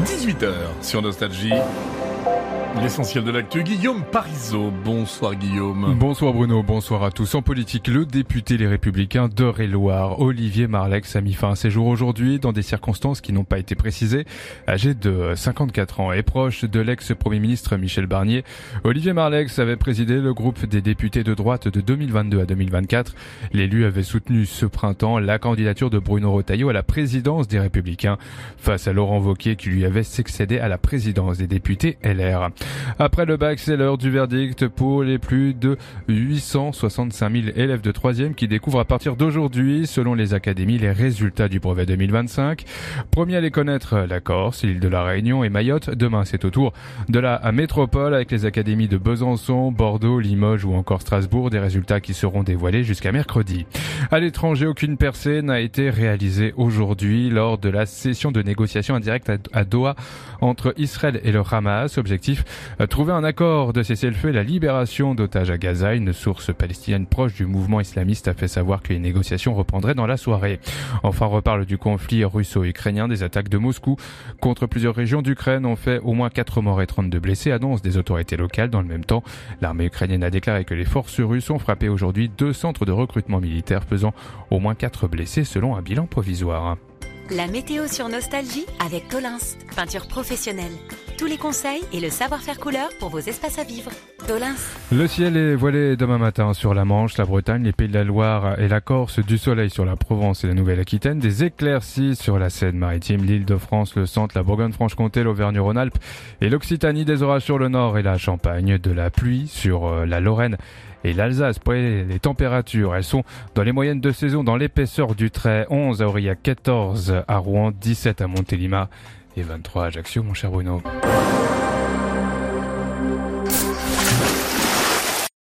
18h sur Nostalgie. L'essentiel de l'actu, Guillaume Parisot. Bonsoir Guillaume. Bonsoir Bruno, bonsoir à tous. En politique, le député Les Républicains d'Eure-et-Loir, Olivier Marleix, a mis fin à ses jours aujourd'hui dans des circonstances qui n'ont pas été précisées. Âgé de 54 ans et proche de l'ex-premier ministre Michel Barnier, Olivier Marleix avait présidé le groupe des députés de droite de 2022 à 2024. L'élu avait soutenu ce printemps la candidature de Bruno Retailleau à la présidence des Républicains face à Laurent Wauquiez qui lui avait succédé à la présidence des députés LR. Après le bac, c'est l'heure du verdict pour les plus de 865 000 élèves de 3e qui découvrent à partir d'aujourd'hui, selon les académies, les résultats du brevet 2025. Premier à les connaître, la Corse, l'île de la Réunion et Mayotte. Demain, c'est au tour de la métropole avec les académies de Besançon, Bordeaux, Limoges ou encore Strasbourg. Des résultats qui seront dévoilés jusqu'à mercredi. À l'étranger, aucune percée n'a été réalisée aujourd'hui lors de la session de négociation indirecte à Doha entre Israël et le Hamas. Objectif, trouver un accord de cessez-le-feu et la libération d'otages à Gaza. Une source palestinienne proche du mouvement islamiste a fait savoir que les négociations reprendraient dans la soirée. Enfin, on reparle du conflit russo-ukrainien. Des attaques de Moscou contre plusieurs régions d'Ukraine ont fait au moins 4 morts et 32 blessés, annonce des autorités locales. Dans le même temps, l'armée ukrainienne a déclaré que les forces russes ont frappé aujourd'hui 2 centres de recrutement militaire, faisant au moins 4 blessés selon un bilan provisoire. La météo sur Nostalgie avec Tolins, peinture professionnelle. Tous les conseils et le savoir-faire couleur pour vos espaces à vivre. Tolins. Le ciel est voilé demain matin sur la Manche, la Bretagne, les Pays de la Loire et la Corse, du soleil sur la Provence et la Nouvelle-Aquitaine, des éclaircies sur la Seine-Maritime, l'Île-de-France, le centre, la Bourgogne-Franche-Comté, l'Auvergne-Rhône-Alpes et l'Occitanie, des orages sur le nord et la Champagne, de la pluie sur la Lorraine et l'Alsace. Pour les températures, elles sont dans les moyennes de saison, dans l'épaisseur du trait. 11 à Aurillac, 14 à Rouen, 17 à Montélimar et 23 à Ajaccio, mon cher Bruno.